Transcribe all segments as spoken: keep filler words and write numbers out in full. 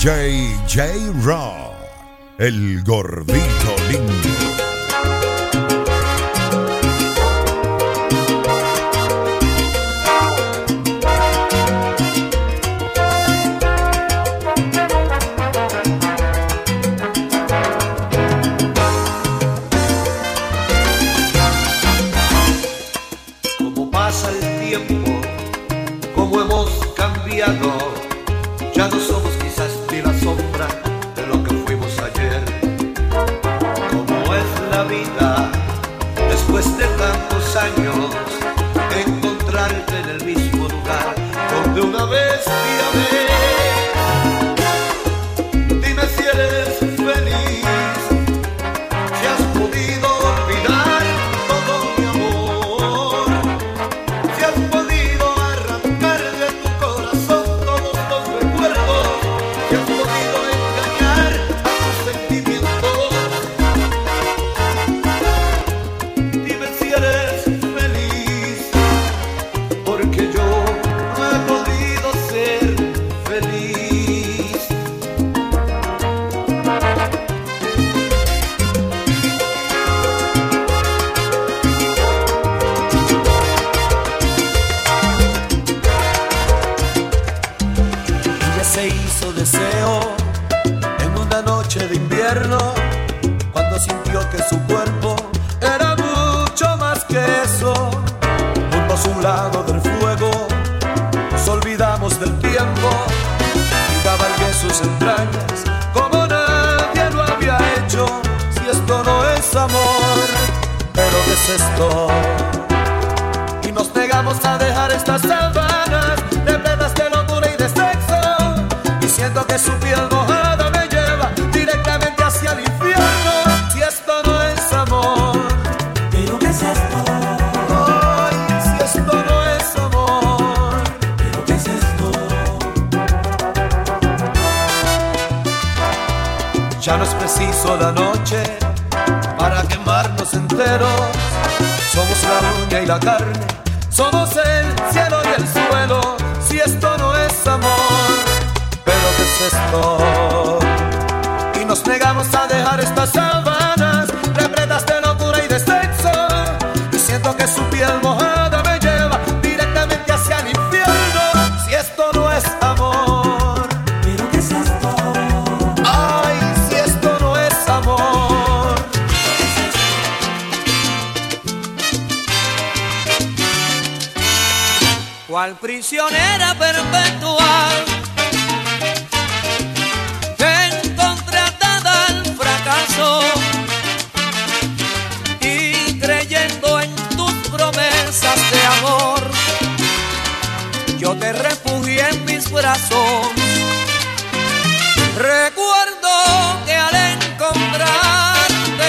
D J Raw, el gordito lindo. Ya no somos quizás ni la sombra de lo que fuimos ayer. Como es la vida, después de tantos años, encontrarte en el mismo lugar donde una vez te amé. Dime si eres feliz, si has podido olvidar todo mi amor, si has podido arrancar de tu corazón todos los recuerdos, si has podido engañar a tus sentimientos. Dime si eres feliz, porque yo no he podido ser feliz. Ella se hizo deseo en una noche de invierno, cuando sintió que su cuerpo era mucho más que eso. Juntos a un lado del fuego nos olvidamos del tiempo y cabalgué sus entrañas como nadie lo había hecho. Si esto no es amor, pero ¿qué es esto? Y nos negamos a dejar estas sábanas repletas de locura y de sexo, y siento que su piel mojada me lleva directamente hacia el infierno. Si esto no es amor, ¿Pero qué es esto? ay, si esto no es amor, ¿Pero qué es esto? ya no es preciso la noche para quemarnos enteros. Somos la uña y la carne, somos el cielo y el suelo. Si esto no es amor, pero ¿qué es esto? Y nos negamos a dejar estas sábanas repletas de locura y de sexo, y siento que su piel mojada me lleva directamente hacia el infierno. Si esto no es amor, ¿Pero qué es esto? ay, si esto no es amor. Cual prisionera perpetua, encontré atada al fracaso, y creyendo en tus promesas de amor, yo te refugié en mis brazos. Recuerdo que al encontrarte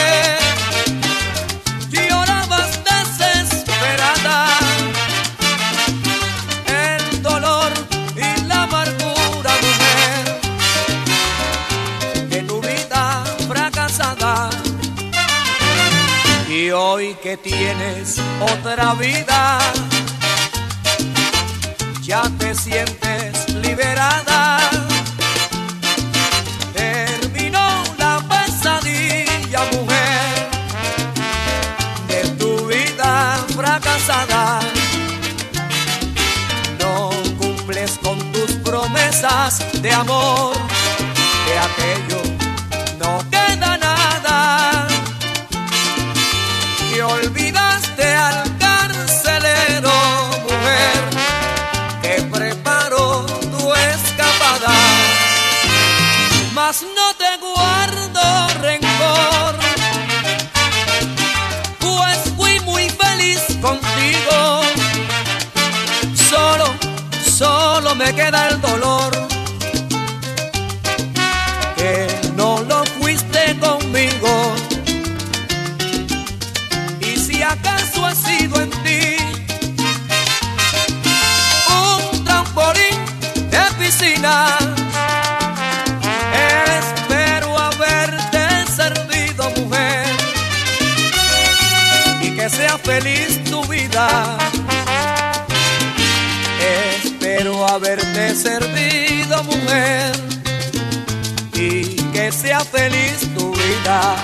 llorabas desesperada. El dolor y la amargura, mujer, de tu vida fracasada. Y hoy que tienes otra vida, ya te sientes liberada. Terminó la pesadilla, mujer, de tu vida fracasada. No cumples con tus promesas de amor, de aquello no queda nada. Y olvidaste al carcelero, mujer, que preparó tu escapada. Mas no te guardo rencor, pues fui muy feliz contigo. Solo, solo me queda el dolor, que no lo fuiste conmigo. Y si acaso ha sido en ti un trampolín de piscina, espero haberte servido, mujer, y que sea feliz tu vida. Espero haberte servido, mujer, y que sea feliz tu vida.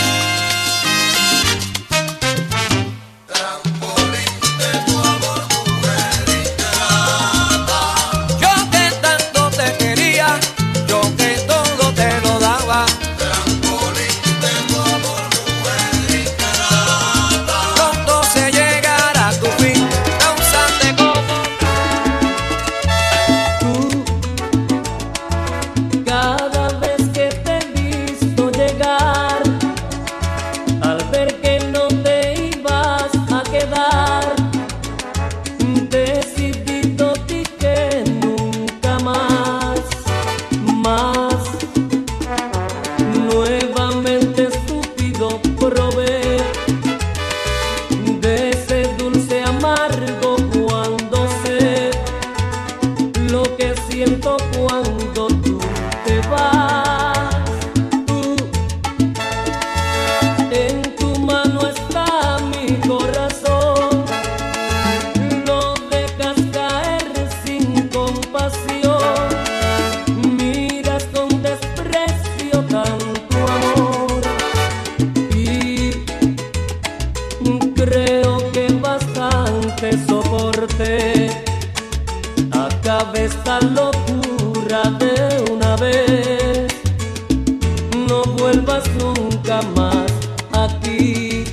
Acabe esta locura de una vez, no vuelvas nunca más aquí.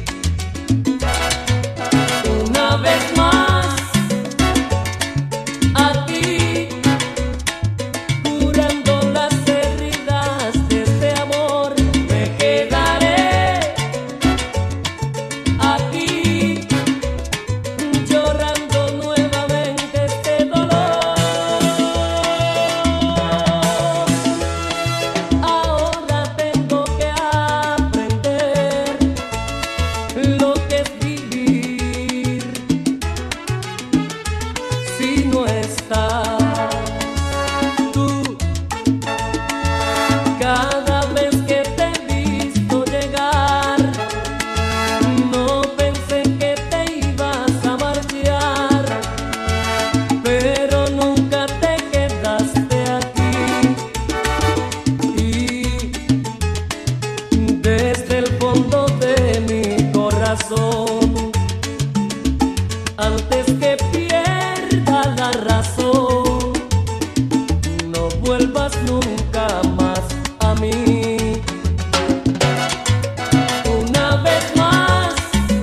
Una vez más aquí, curando las heridas de este amor, me quedaré aquí, llorando nuevamente este dolor. Ahora tengo que aprender lo que es vivir si no estás tú. Cada vez que te he visto llegar, no pensé que te ibas a marchar, pero nunca te quedaste aquí. Y desde el fondo de mi corazón, antes que pierda la razón, no vuelvas nunca más a mí. Una vez más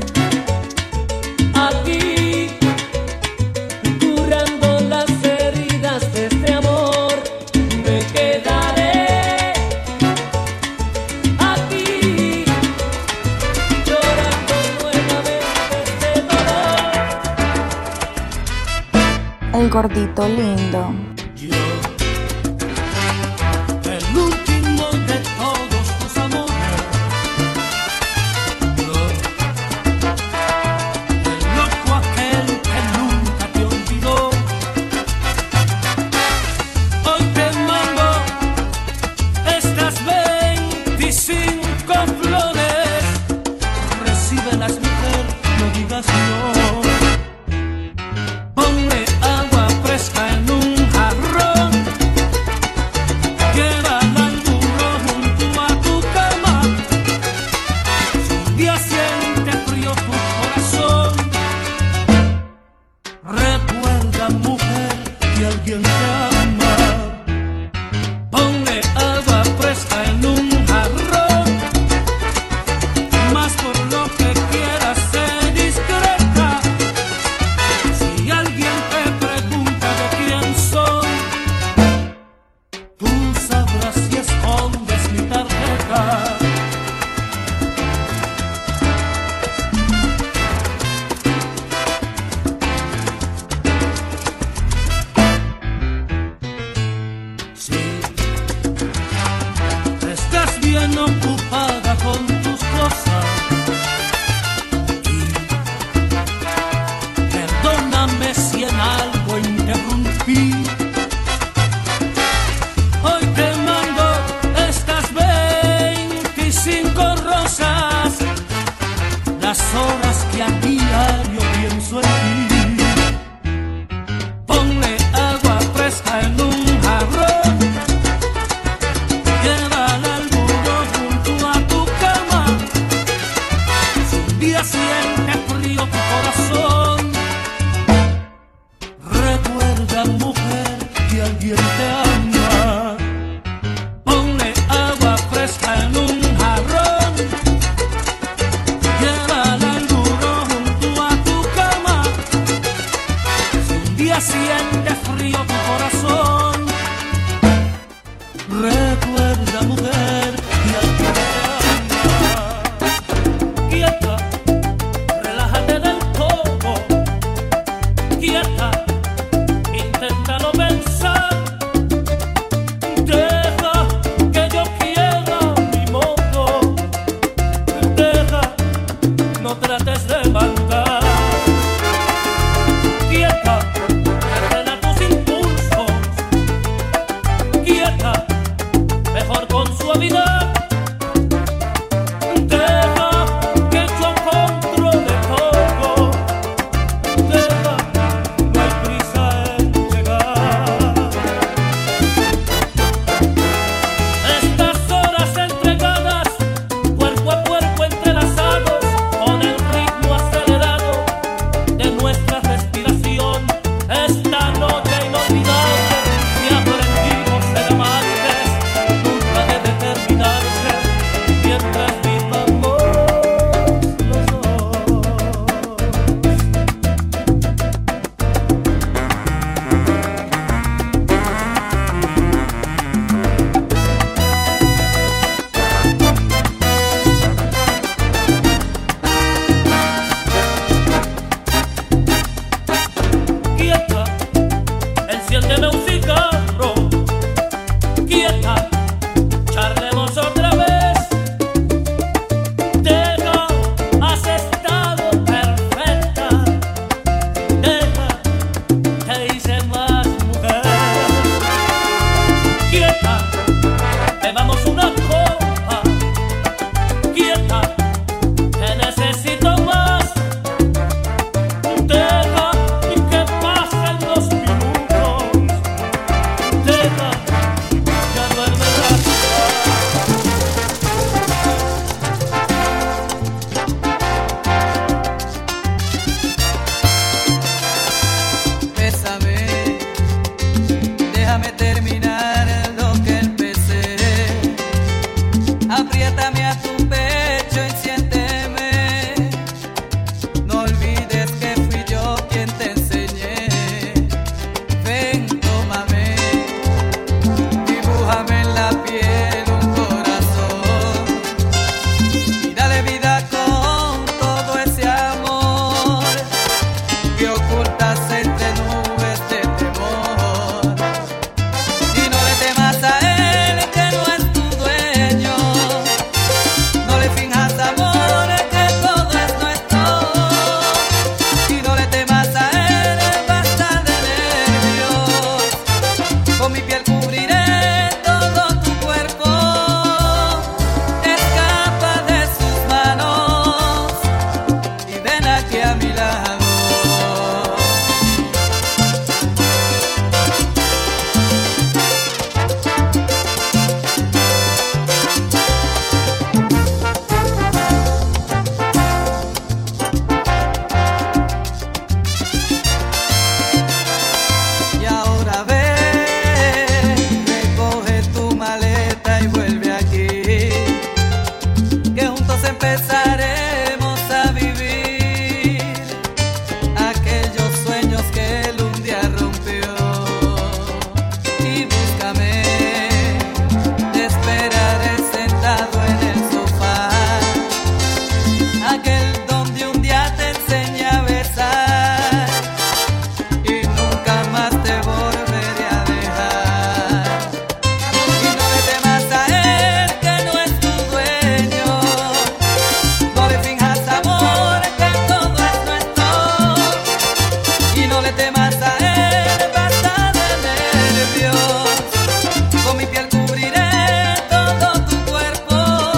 aquí, curando las heridas de este amor, me quedaré aquí, llorando nuevamente este dolor. El gordito lindo. Yo, el último de todos tus amores. Yo, el loco aquel que nunca te olvidó. Hoy te mando estas veinticinco flores. Recíbelas, mujer, no digas no. Ponle agua fresca en un jarrón, llévala al burro junto a tu cama. Si un día siente frío tu corazón, recuerda, mujer, que alguien te ama. Ponle agua fresca en un jarrón, más por lo que quieras ser discreta. Si alguien te pregunta de quién soy, tú sabrás si escondes mi tarjeta. Si estás bien ocupada con tus cosas, y perdóname si en algo interrumpí. Hoy te mando estas veinticinco rosas, las horas que a diario pienso en ti. Ponle agua fresca en un jarrón, siente alma. Ponle agua fresca en un jarrón, llévala al buró junto a tu cama. Si un día siente frío tu corazón, recuerda, mujer, que al que quieta, relájate del todo, quieta, inténtalo pensar, deja que yo quiera mi modo, deja, no trates de mandar, quieta, refrena tus impulsos, quieta, mejor con suavidad. Deja que yo controle todo. Deja, no hay prisa en llegar. Estas horas entregadas, cuerpo a cuerpo entrelazados, con el ritmo acelerado de nuestra respiración. Esta noche inolvidable que aprendimos ser amantes, nunca debe terminarse mientras vivamos los dos. Quieta, enciéndeme un cigarro. Quieta, charlemos otra vez. Deja, has estado perfecta. Deja, te hice más mujer. Quieta, bebamos una copa. Quieta, te necesito más. Deja que pasen los minutos. Deja, ya duérmelas. Bésame, déjame terminar lo que empecé. Apriétame a tu pecho y siénteme. No olvides que fui yo quien te enseñé. Ven, tómame, dibújame en la piel un corazón y dale vida con todo ese amor que ocultas entre nubes de temor. Y no le temas a él que no es tu dueño, no le finjas amor que todo es nuestro. Y no le temas a él, basta de nervios, con mi piel cubriré todo tu cuerpo. Escapa de sus manos y ven aquí a mi lado. Y ahora ve, recoge tu maleta y vuelve aquí, que juntos empezaremos a vivir aquellos sueños que él un día rompió. Y búscame, te esperaré sentado en el sofá, aquel donde un día te enseñé a besar y nunca más te volveré a dejar. Y no le temas a él que no es tu dueño, no le finjas amor que todo es nuestro. Y no le temas a él, basta de nervios, con mi piel cubriré todo tu cuerpo.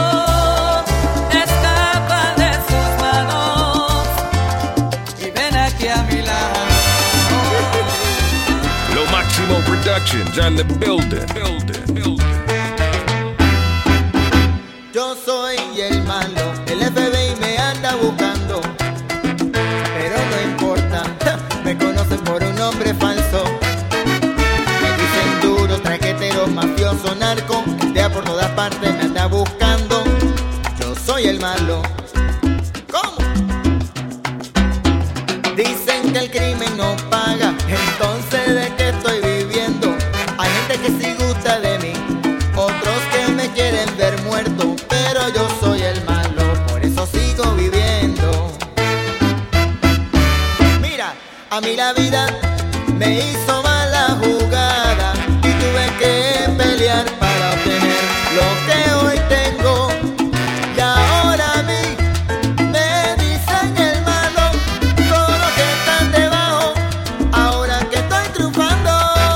Escapa de sus manos y ven aquí a mi lado. Lo Máximo Productions on the building. building, building. Yo soy el malo, el F B I me anda buscando, pero no importa, me conocen por un nombre falso. Me dicen mafioso narco, estea por todas partes, me anda buscando. Yo soy el malo. ¿Cómo? Dicen que el crimen no paga, entonces ¿de qué estoy viviendo? Hay gente que sí gusta de mí, otros que me quieren ver muerto, pero yo soy el malo, por eso sigo viviendo. Mira, a mí la vida me hizo mala jugada y tuve que pelear para obtener lo que hoy tengo. Y ahora a mí me dicen el malo, todos los que están debajo, ahora que estoy triunfando.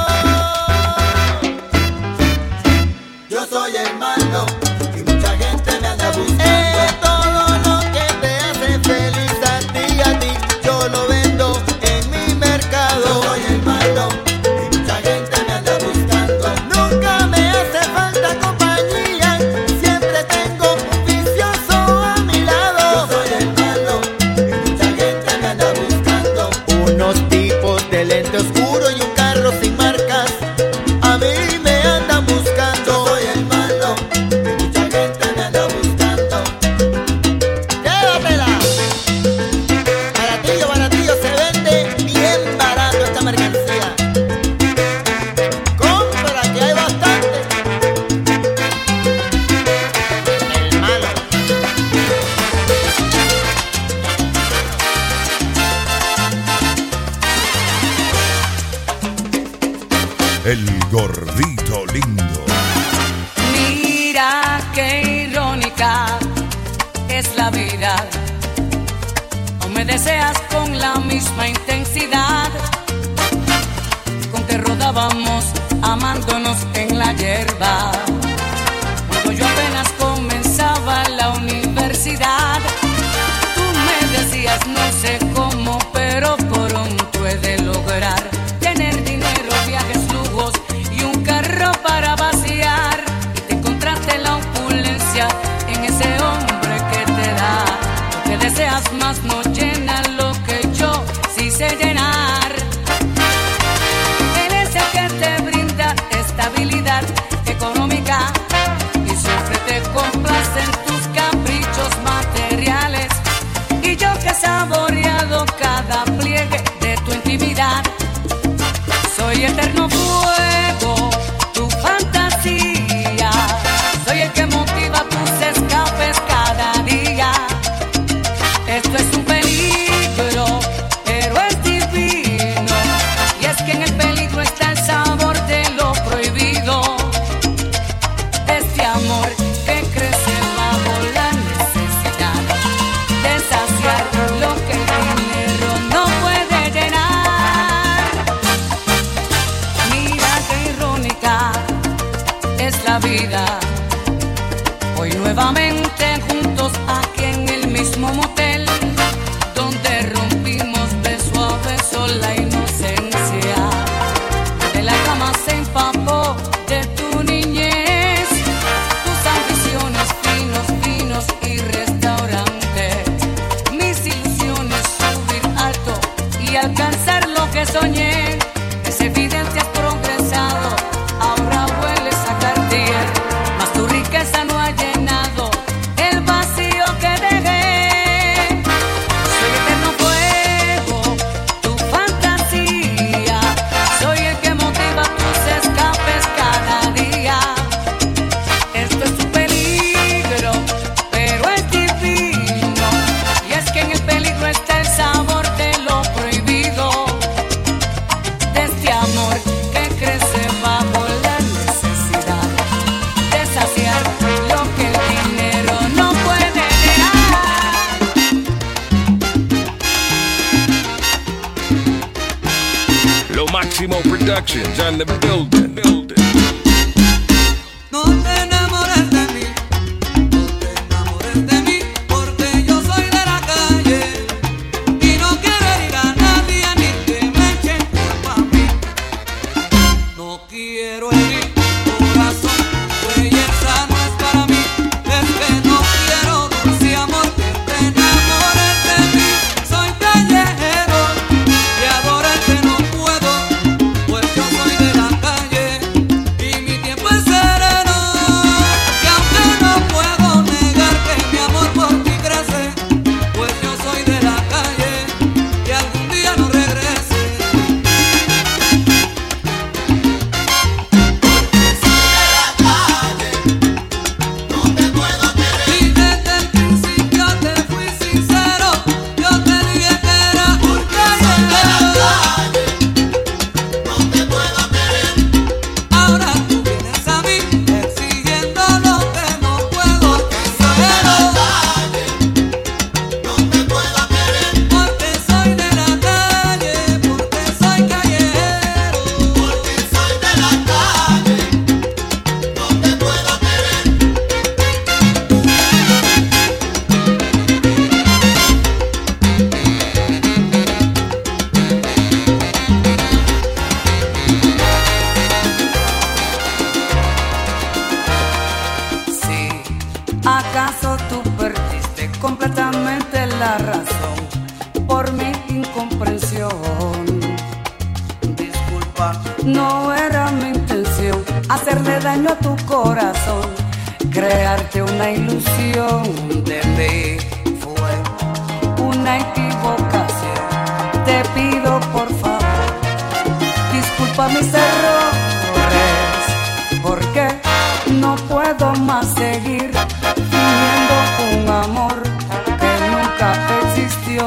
Yo soy el malo y mucha gente me anda buscando. Eh, todo lo que te hace feliz a ti, a ti, yo lo vendo en mi mercado. Yo soy el malo y mucha gente me anda buscando. Nunca me hace falta compañía, siempre tengo un vicioso a mi lado. Yo soy el malo y mucha gente me anda buscando. Unos tipos de lente oscuro y un carro sin marcas, a mí me andan buscando. Yo soy el malo y mucha gente me anda buscando. Llévatela. Baratillo, baratillo, se vende bien barato esta mercancía. Compra, que hay bastante. El malo. El gordito lindo. Mira qué irónica es la vida. No me deseas con la misma intensidad con que rodábamos amándonos en la hierba. Cuando yo apenas comenzaba la universidad, tú me decías no sé cómo, pero pronto he de lograr tener dinero, viajes, lujos y un carro para vaciar. Y te encontraste la opulencia en ese hombre que te da lo que deseas, más no llena lo que yo sí sé llenar. Él es el que te brinda estabilidad económica y siempre te complace en tus caprichos materiales. Y yo que he saboreado cada pliegue de tu intimidad, soy eterno fuego, tu fantasía. Soy el que motiva tus escapes cada día. Esto es un peligro, pero es divino. Y es que en el peligro está el sabor de lo prohibido. Este amor que crece bajo la necesidad de saciar lo que el dinero no puede llenar. Mira qué irónica es la vida. Hoy nuevamente juntos aquí en el mismo motel, donde rompimos beso a beso la inocencia. De la cama se empapó de tu niñez, tus ambiciones, finos, finos y restaurantes. Mis ilusiones subir alto y alcanzar lo que soñé. Es evidente has progresado, ahora hueles a Cartier, mas tu riqueza no ha llenado el vacío que dejé. Soy eterno fuego, tu fantasía. Soy el que motiva tus escapes cada día. Esto es un peligro, pero es divino. Y es que en el peligro está el sabor de lo prohibido. De este amor que crece bajo la necesidad de saciar lo que el dinero no puede llenar. Lo Máximo Productions on the building. building. No te enamores de mí, no te enamores de mí, porque yo soy de la calle y no quiero herir a nadie ni que me echen culpa a mí. No quiero herir tu corazón, tu belleza no es para mí. Es que no quiero, dulce amor, que te enamores de mí. Soy callejero y adorarte no puedo, pues yo soy de la calle. la razón por mi incomprensión. Disculpa, no era mi intención hacerle daño a tu corazón. Crearte una ilusión de mí fue una equivocación. Te pido por favor, disculpa mis errores, porque no puedo más seguir fingiendo un amor que nunca existió.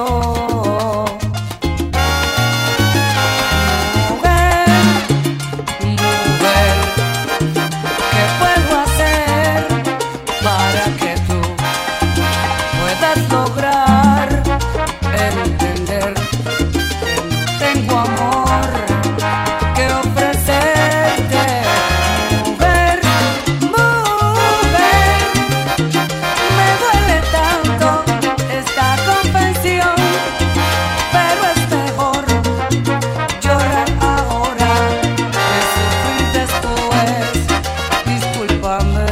Mujer, mujer, ¿qué puedo hacer para que tú puedas lograr entender que no tengo amor que ofrecerte? Mujer, mujer, me duele tanto esta confesión, pero es mejor llorar ahora que sufrir después. Discúlpame,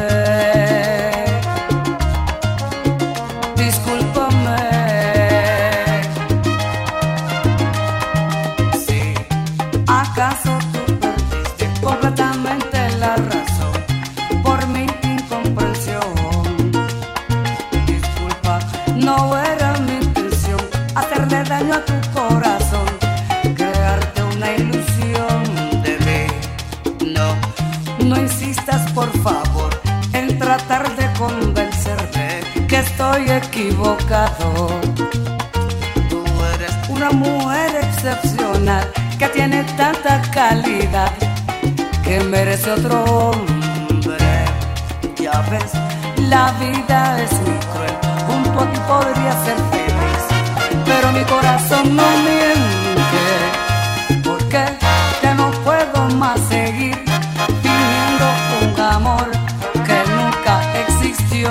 discúlpame. Si acaso tú perdiste completamente la razón por mi incomprensión, disculpa, no era mi intención hacerle daño a tu corazón, crearte una ilusión de mí. No, no insistas por favor en tratar de convencerme que estoy equivocado. Tú eres una mujer excepcional que tiene tanta calidad que merece otro hombre. Ya ves, la vida es muy cruel, junto a ti podría ser feliz, pero mi corazón no miente, porque ya no puedo más seguir fingiendo un amor que nunca existió.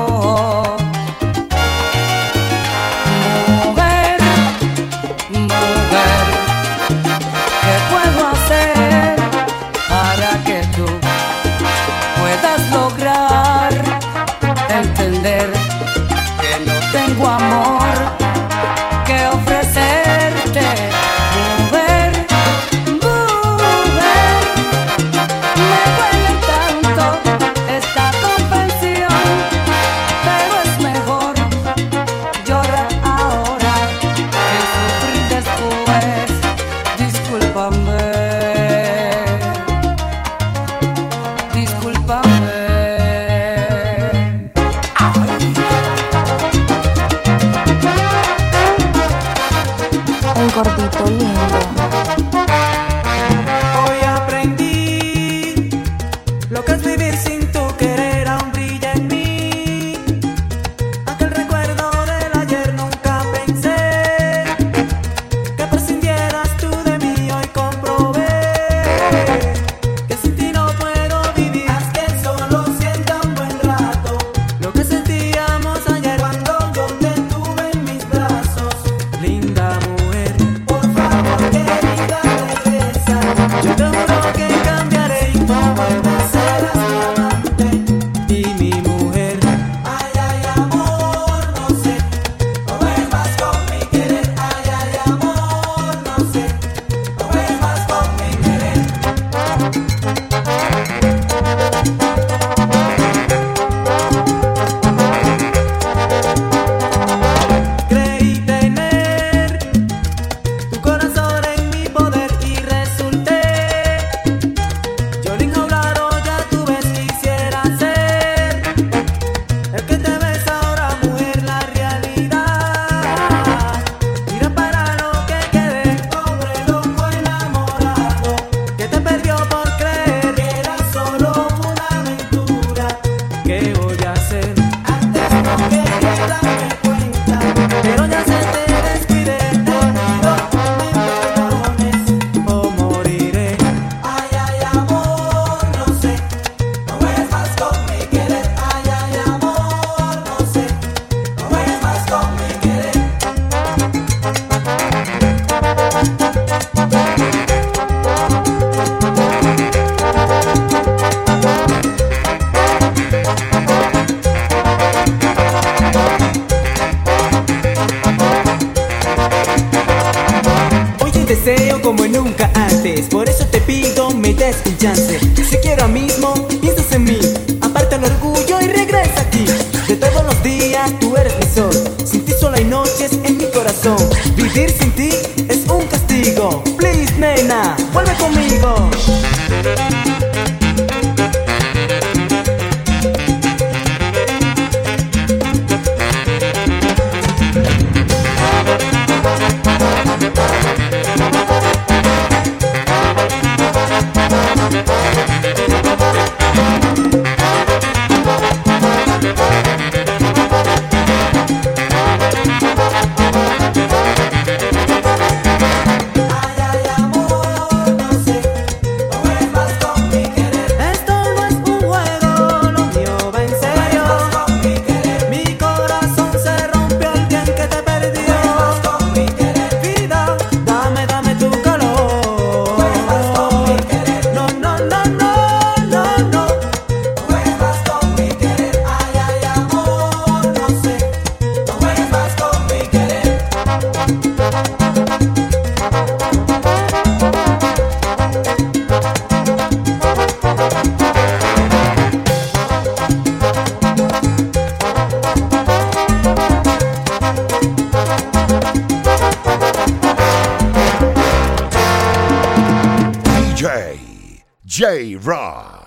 Mujer, mujer, ¿qué puedo hacer para que tú puedas lograr entender que no tengo amor que ofrecerte? Mujer, mujer, me duele tanto esta confesión, pero es mejor llorar ahora que sufrir después. Discúlpame, discúlpame. El gordito lindo. Hoy aprendí lo que es vivir sin tu querer, aún brilla en mí. Aquel recuerdo del ayer nunca pensé que prescindieras tú de mí. Hoy comprobé que sin ti no puedo vivir. Haz que solo sienta un buen rato lo que sentíamos ayer cuando yo te tuve en mis brazos. Linda mujer, por favor querida regresa. Yo te juro que cambiaré y tú vuelves a ser así. egoísmo, piensas en mí. Aparta el orgullo y regresa aquí. De todos los días tú eres mi sol. Sin ti solo hay noches en mi corazón. Vivir sin ti es un castigo. Please, nena, vuelve conmigo. J. J. Rock.